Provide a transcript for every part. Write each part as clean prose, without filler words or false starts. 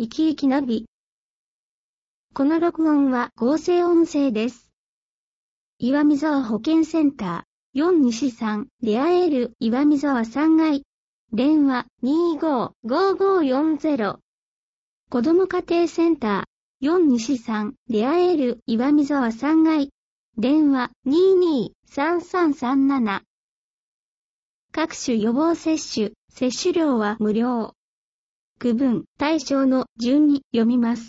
生き生きナビ。この録音は合成音声です。岩見沢保健センター、4西3、レアエール、岩見沢3階。電話、25-5540。子ども家庭センター、4西3、レアエール、岩見沢3階。電話、22-3337。各種予防接種、接種料は無料。区分、対象の順に読みます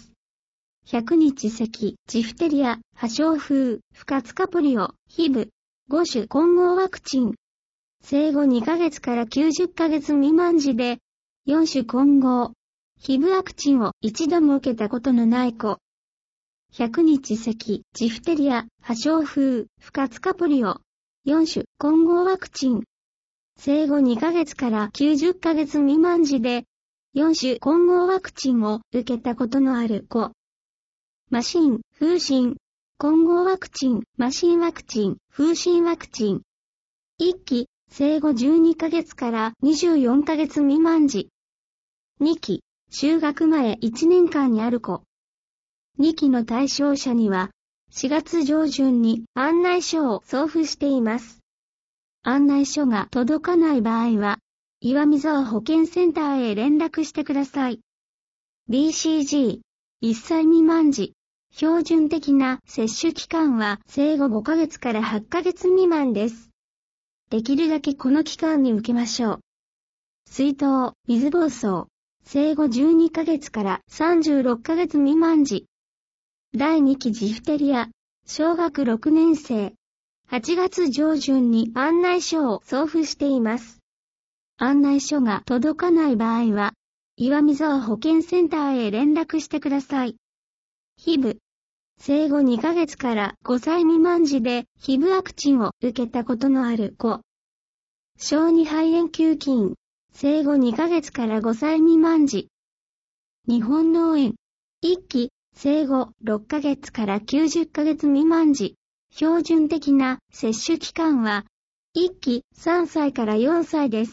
。100日咳、ジフテリア、破傷風、不活化ポリオ、ヒブ、5種混合ワクチン。生後2ヶ月から90ヶ月未満児で、4種混合。ヒブワクチンを一度も受けたことのない子。100日咳、ジフテリア、破傷風、不活化ポリオ、4種混合ワクチン。生後2ヶ月から90ヶ月未満児で、4種混合ワクチンを受けたことのある子。麻疹、風疹、混合ワクチン、麻疹ワクチン、風疹ワクチン。1期、生後12ヶ月から24ヶ月未満児。2期、就学前1年間にある子。2期の対象者には、4月上旬に案内書を送付しています。案内書が届かない場合は、岩見沢保健センターへ連絡してください。BCG、1歳未満児。標準的な接種期間は生後5ヶ月から8ヶ月未満です。できるだけこの期間に受けましょう。水痘、水疱瘡。生後12ヶ月から36ヶ月未満児。第2期ジフテリア。小学6年生。8月上旬に案内書を送付しています。案内書が届かない場合は、岩見沢保健センターへ連絡してください。ヒブ。生後2ヶ月から5歳未満児でヒブワクチンを受けたことのある子。小児肺炎球菌。生後2ヶ月から5歳未満児。日本脳炎。1期。生後6ヶ月から90ヶ月未満児。標準的な接種期間は、1期3歳から4歳です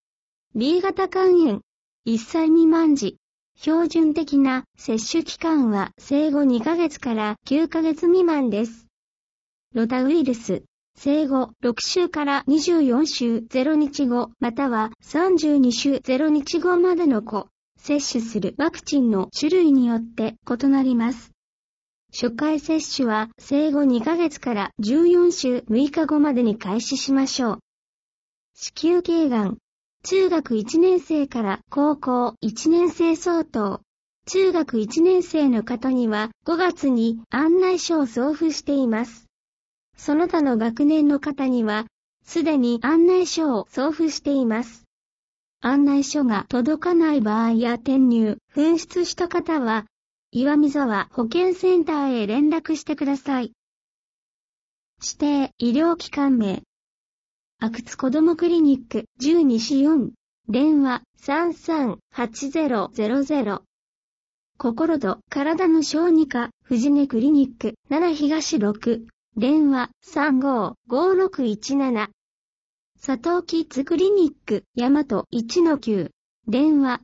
。B 型肝炎、1歳未満児。標準的な接種期間は生後2ヶ月から9ヶ月未満です。ロタウイルス、生後6週から24週0日後または32週0日後までの子、接種するワクチンの種類によって異なります。初回接種は生後2ヶ月から14週6日後までに開始しましょう。子宮頸がん。中学1年生から高校1年生相当。中学1年生の方には5月に案内書を送付しています。その他の学年の方にはすでに案内書を送付しています。案内書が届かない場合や転入、紛失した方は、岩見沢保健センターへ連絡してください。指定医療機関名。阿久津子どもクリニック10西4。電話338000。心と体の小児科藤根クリニック7東6。電話355617。佐藤キッズクリニック大和1-9。電話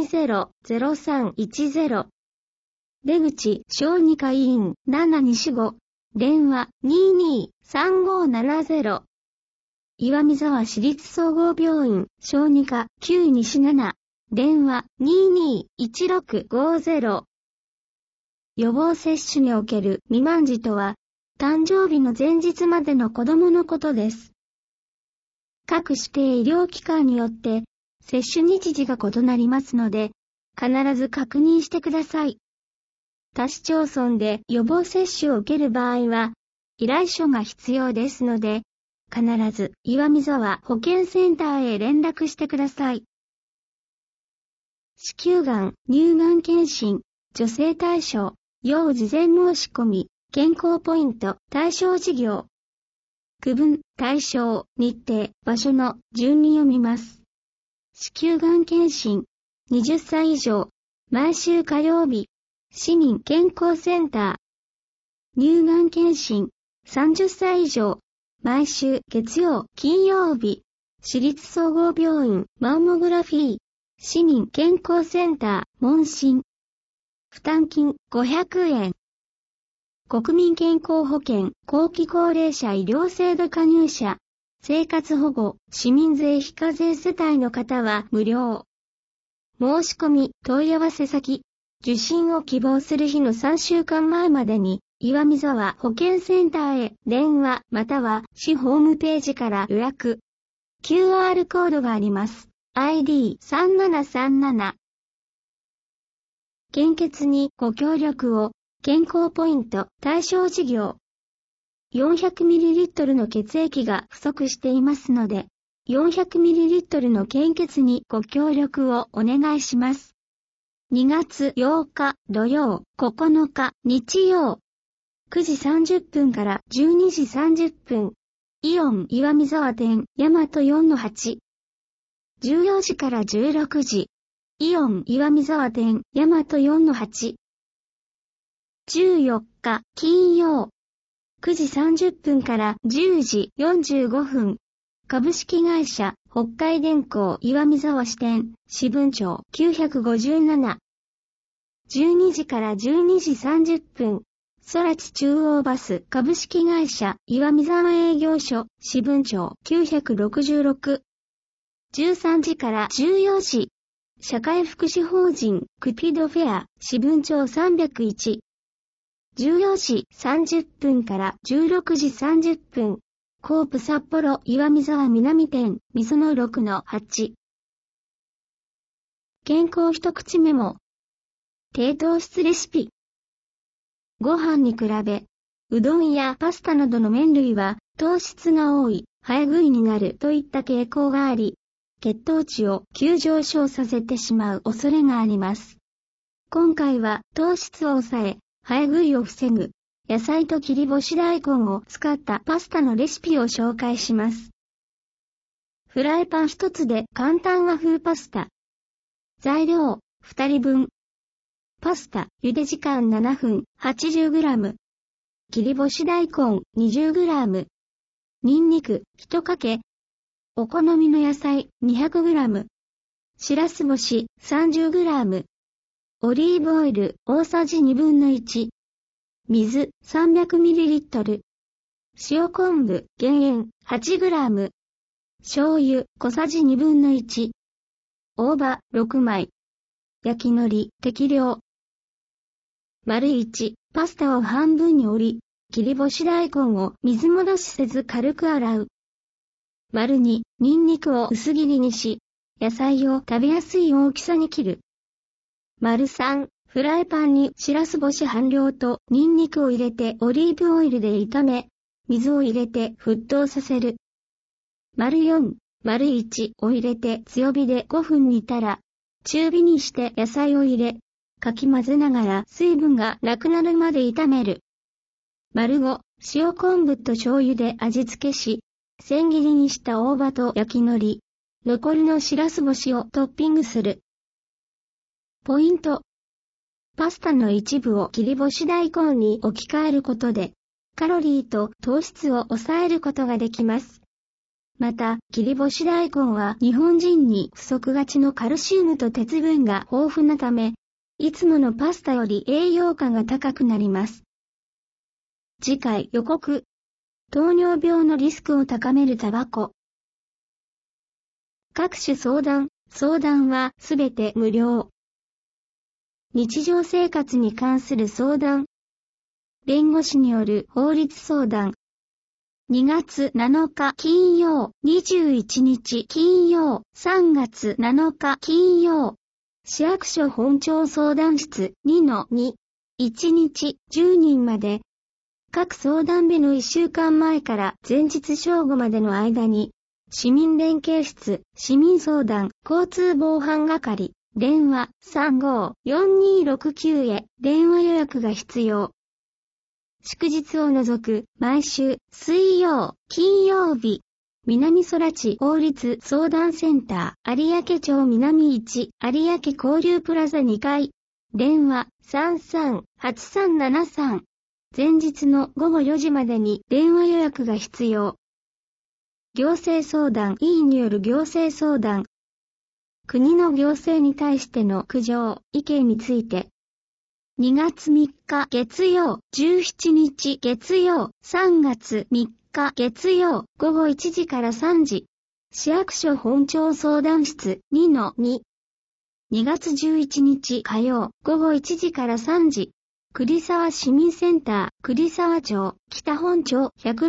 200310。出口小児科医院7西5。電話223570。岩見沢市立総合病院小児科9西7。電話221650。予防接種における未満児とは、誕生日の前日までの子供のことです。各指定医療機関によって接種日時が異なりますので、必ず確認してください。他市町村で予防接種を受ける場合は、依頼書が必要ですので、必ず岩見沢保健センターへ連絡してください。子宮がん、乳がん検診、助成対象、要事前申し込み、健康ポイント、対象事業。区分、対象、日程、場所の順に読みます。子宮がん検診、20歳以上、毎週火曜日、市民健康センター。乳がん検診、30歳以上、毎週月曜、金曜日、市立総合病院マンモグラフィー、市民健康センター、問診。 負担金500円。国民健康保険後期高齢者医療制度加入者、生活保護、市民税非課税世帯の方は無料。申し込み、問い合わせ先、受診を希望する日の3週間前までに、岩見沢保健センターへ電話または市ホームページから予約。QR コードがあります。ID3737。献血にご協力を。健康ポイント対象事業。400ml の血液が不足していますので、400ml の献血にご協力をお願いします。2月8日土曜、9日日曜。9時30分から12時30分。イオン岩見沢店大和 4-8。14時から16時。イオン岩見沢店大和 4-8。14日金曜。9時30分から10時45分。株式会社北海電工岩見沢支店支分町957。12時から12時30分。空知中央バス株式会社岩見沢営業所支分町966。13時から14時。社会福祉法人クピドフェア支分町301。14時30分から16時30分。コープ札幌岩見沢南店溝の 6-8。健康一口メモ。低糖質レシピ。ご飯に比べ、うどんやパスタなどの麺類は糖質が多い、早食いになるといった傾向があり、血糖値を急上昇させてしまう恐れがあります。今回は糖質を抑え、早食いを防ぐ、野菜と切り干し大根を使ったパスタのレシピを紹介します。フライパン一つで簡単和風パスタ。材料、2人分。パスタ、茹で時間7分、80g。切り干し大根、20g。ニンニク、1かけ。お好みの野菜、200g。しらす干し、30g。オリーブオイル大さじ1/2。水 300ml。塩昆布減塩 8g。醤油小さじ1/2。大葉6枚。焼き海苔適量。1、パスタを半分に折り、切り干し大根を水戻しせず軽く洗う。2、ニンニクを薄切りにし、野菜を食べやすい大きさに切る。3、フライパンにしらす干し半量とニンニクを入れてオリーブオイルで炒め、水を入れて沸騰させる。4、1を入れて強火で5分煮たら、中火にして野菜を入れ、かき混ぜながら水分がなくなるまで炒める。5、塩昆布と醤油で味付けし、千切りにした大葉と焼き海苔、残りのしらす干しをトッピングする。ポイント。パスタの一部を切り干し大根に置き換えることで、カロリーと糖質を抑えることができます。また、切り干し大根は日本人に不足がちのカルシウムと鉄分が豊富なため、いつものパスタより栄養価が高くなります。次回予告。糖尿病のリスクを高めるタバコ。各種相談はすべて無料。日常生活に関する相談。弁護士による法律相談。2月7日金曜、21日金曜、3月7日金曜。市役所本庁相談室 2-2。1日10人まで。各相談日の1週間前から前日正午までの間に、市民連携室、市民相談、交通防犯係、電話 35-4269 へ電話予約が必要。祝日を除く毎週水曜、金曜日、南空知法律相談センター、有明町南1、有明交流プラザ2階、電話 33-8373。前日の午後4時までに電話予約が必要。行政相談委員による行政相談。国の行政に対しての苦情、意見について。 2月3日月曜、17日月曜、3月3日月曜、午後1時から3時。市役所本庁相談室 2-2。2月11日火曜、午後1時から3時。栗沢市民センター、栗沢町、北本町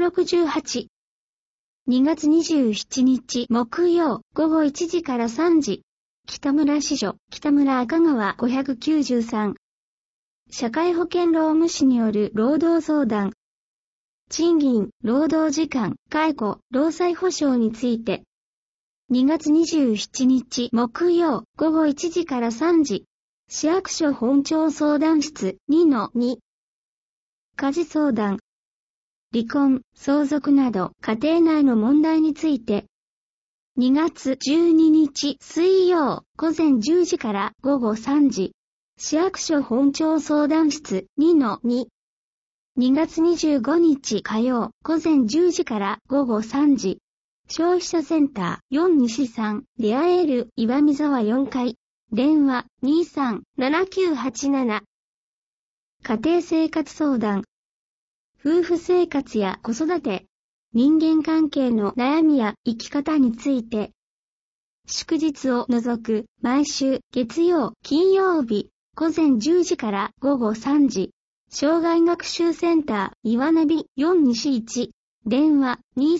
168。2月27日木曜、午後1時から3時。北村支所、北村赤川593。社会保険労務士による労働相談。賃金、労働時間、解雇、労災保障について。2月27日木曜午後1時から3時。市役所本庁相談室 2-2。家事相談。離婚、相続など家庭内の問題について。2月12日水曜午前10時から午後3時。市役所本庁相談室 2-2。2月25日火曜午前10時から午後3時。消費者センター4西3リアエール岩見沢4階。電話 23-7987。家庭生活相談。夫婦生活や子育て、人間関係の悩みや生き方について。祝日を除く毎週月曜、金曜日午前10時から午後3時。障害学習センター岩ナビ4西1。電話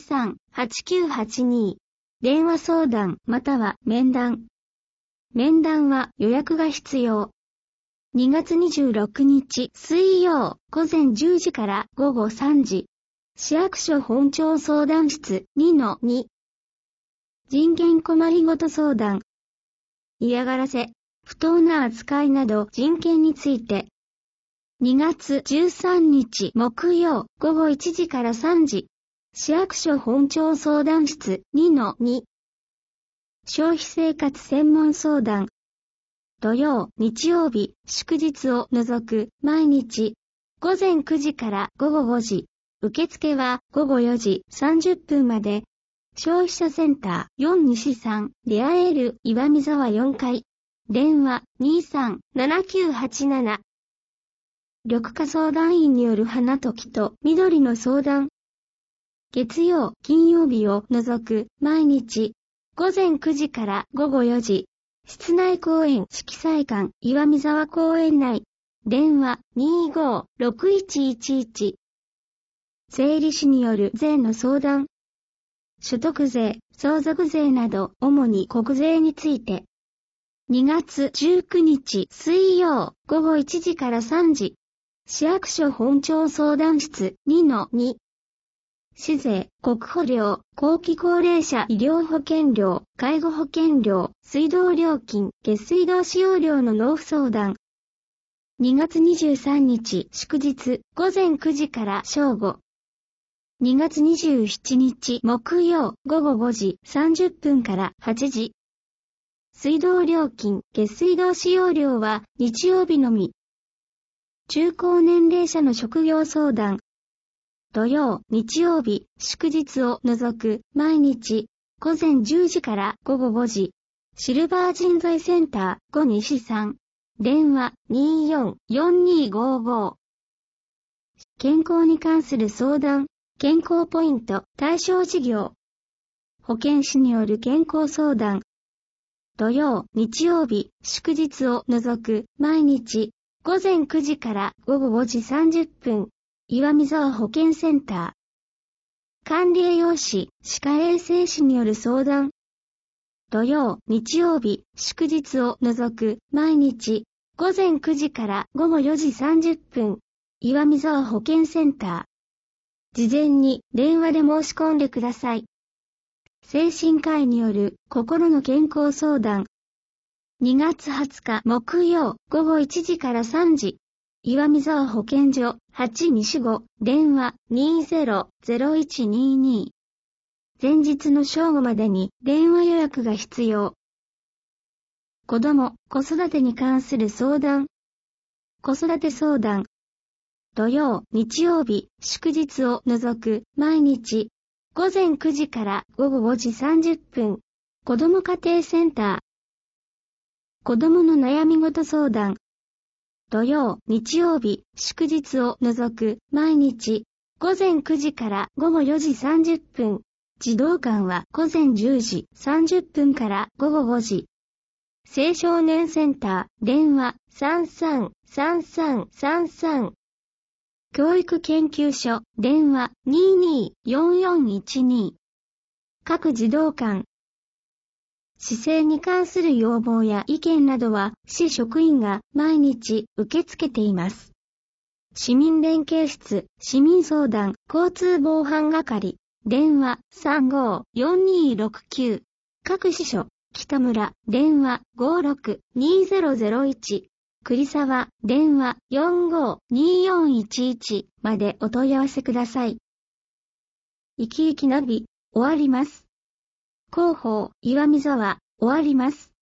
23-8982。電話相談または面談。面談は予約が必要。2月26日水曜午前10時から午後3時。市役所本庁相談室 2-2。人権困りごと相談。嫌がらせ、不当な扱いなど人権について。2月13日木曜午後1時から3時。市役所本庁相談室 2-2。消費生活専門相談。土曜、日曜日、祝日を除く毎日。午前9時から午後5時。受付は午後4時30分まで。消費者センター4西3リアエール岩見沢4階。電話 23-7987。緑化相談員による花と木と緑の相談。月曜、金曜日を除く毎日。午前9時から午後4時。室内公園色彩館岩見沢公園内。電話 25-6111。税理士による税の相談。所得税、相続税など主に国税について。2月19日水曜午後1時から3時。市役所本庁相談室 2-2。市税、国保料、後期高齢者医療保険料、介護保険料、水道料金、下水道使用料の納付相談。2月23日祝日午前9時から正午。2月27日木曜午後5時30分から8時。水道料金、下水道使用料は日曜日のみ。中高年齢者の職業相談。土曜、日曜日、祝日を除く毎日。午前10時から午後5時。シルバー人材センター5西3。電話 24-4255。健康に関する相談。健康ポイント対象事業。保健師による健康相談。土曜、日曜日、祝日を除く毎日。午前9時から午後5時30分。岩見沢保健センター。管理栄養士、歯科衛生士による相談。土曜、日曜日、祝日を除く毎日。午前9時から午後4時30分。岩見沢保健センター。事前に電話で申し込んでください。精神科医による心の健康相談。2月20日木曜午後1時から3時。岩見沢保健所8西5電話 20-0122。前日の正午までに電話予約が必要。子ども・子育てに関する相談。子育て相談。土曜、日曜日、祝日を除く毎日。午前9時から午後5時30分。子ども家庭センター。子どもの悩み事相談。 土曜、日曜日、祝日を除く毎日、午前9時から午後4時30分。児童館は午前10時30分から午後5時。青少年センター、電話333333。教育研究所、電話224412。各児童館。市政に関する要望や意見などは、市職員が毎日受け付けています。市民連携室、市民相談、交通防犯係、電話354269。各支所、北村、電話562001。栗沢、電話452411までお問い合わせください。生き生きナビ、終わります。広報、岩見沢、終わります。